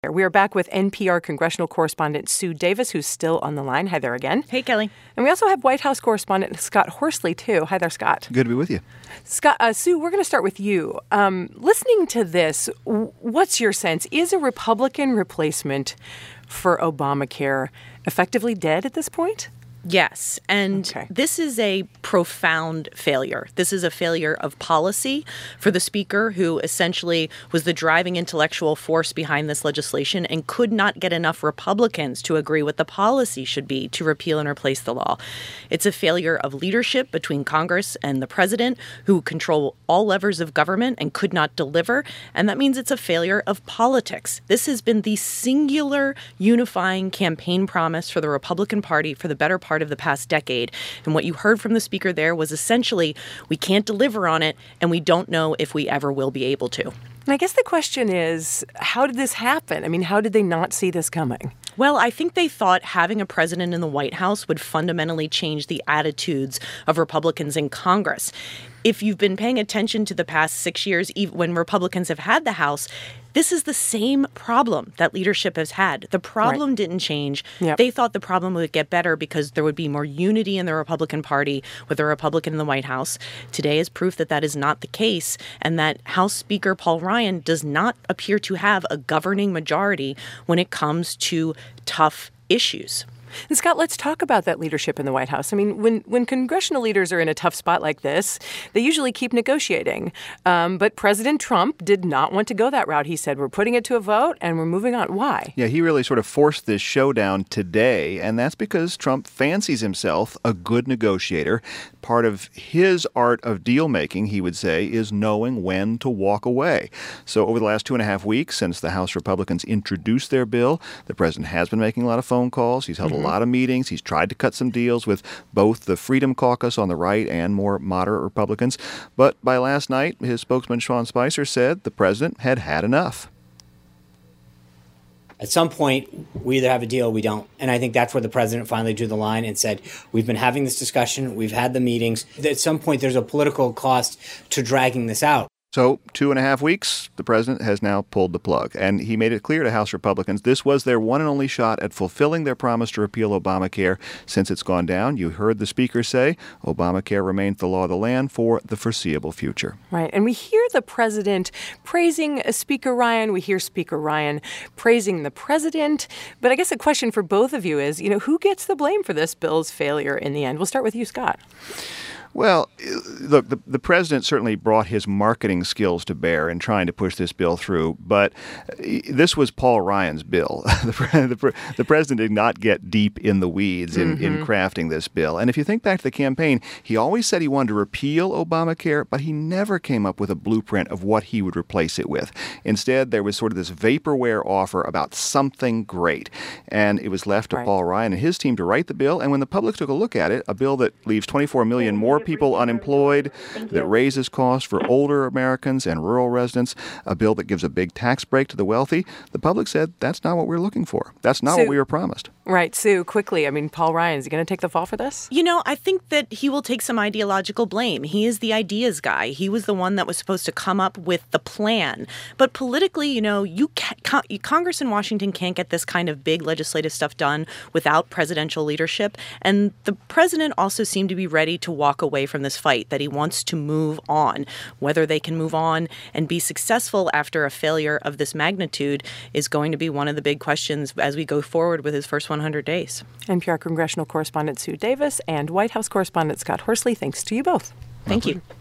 We are back with NPR congressional correspondent Sue Davis, who's still on the line. Hi there again. Hey, Kelly. And we also have White House correspondent Scott Horsley, too. Hi there, Scott. Good to be with you. Scott, Sue, we're going to start with you. Listening to this, what's your sense? Is a Republican replacement for Obamacare effectively dead at this point? Yes, and This is a profound failure. This is a failure of policy for the Speaker, who essentially was the driving intellectual force behind this legislation and could not get enough Republicans to agree what the policy should be to repeal and replace the law. It's a failure of leadership between Congress and the president, who control all levers of government and could not deliver, and that means it's a failure of politics. This has been the singular unifying campaign promise for the Republican Party for the better part of the past decade. And what you heard from the Speaker there was essentially, we can't deliver on it, and we don't know if we ever will be able to. And I guess the question is, how did this happen? I mean, how did they not see this coming? Well, I think they thought having a president in the White House would fundamentally change the attitudes of Republicans in Congress. If you've been paying attention to the past 6 years, even when Republicans have had the House, this is the same problem that leadership has had. The problem didn't change. Yep. They thought the problem would get better because there would be more unity in the Republican Party with a Republican in the White House. Today is proof that that is not the case, and that House Speaker Paul Ryan does not appear to have a governing majority when it comes to tough issues. And Scott, let's talk about that leadership in the White House. I mean, when congressional leaders are in a tough spot like this, they usually keep negotiating. But President Trump did not want to go that route. He said, we're putting it to a vote and we're moving on. Why? Yeah, he really sort of forced this showdown today, and that's because Trump fancies himself a good negotiator. Part of his art of deal-making, he would say, is knowing when to walk away. So over the last 2.5 weeks, since the House Republicans introduced their bill, the president has been making a lot of phone calls. He's held a lot of meetings. He's tried to cut some deals with both the Freedom Caucus on the right and more moderate Republicans. But by last night, his spokesman Sean Spicer said the president had had enough. At some point, we either have a deal or we don't. And I think that's where the president finally drew the line and said, we've been having this discussion, we've had the meetings. At some point, there's a political cost to dragging this out. So 2.5 weeks, the president has now pulled the plug. And he made it clear to House Republicans this was their one and only shot at fulfilling their promise to repeal Obamacare since it's gone down. You heard the Speaker say Obamacare remains the law of the land for the foreseeable future. Right. And we hear the president praising Speaker Ryan. We hear Speaker Ryan praising the president. But I guess a question for both of you is, who gets the blame for this bill's failure in the end? We'll start with you, Scott. Well, look, the president certainly brought his marketing skills to bear in trying to push this bill through, but this was Paul Ryan's bill. The president did not get deep in the weeds in crafting this bill. And if you think back to the campaign, he always said he wanted to repeal Obamacare, but he never came up with a blueprint of what he would replace it with. Instead, there was sort of this vaporware offer about something great. And it was left to Paul Ryan and his team to write the bill. And when the public took a look at it, a bill that leaves 24 million more people unemployed, that raises costs for older Americans and rural residents, a bill that gives a big tax break to the wealthy, the public said that's not what we're looking for. That's not what we were promised. Right. Sue, quickly, Paul Ryan, is he going to take the fall for this? I think that he will take some ideological blame. He is the ideas guy. He was the one that was supposed to come up with the plan. But politically, Congress in Washington can't get this kind of big legislative stuff done without presidential leadership. And the president also seemed to be ready to walk away from this fight, that he wants to move on. Whether they can move on and be successful after a failure of this magnitude is going to be one of the big questions as we go forward with his first 100 days. NPR congressional correspondent Sue Davis and White House correspondent Scott Horsley, thanks to you both. Thank you.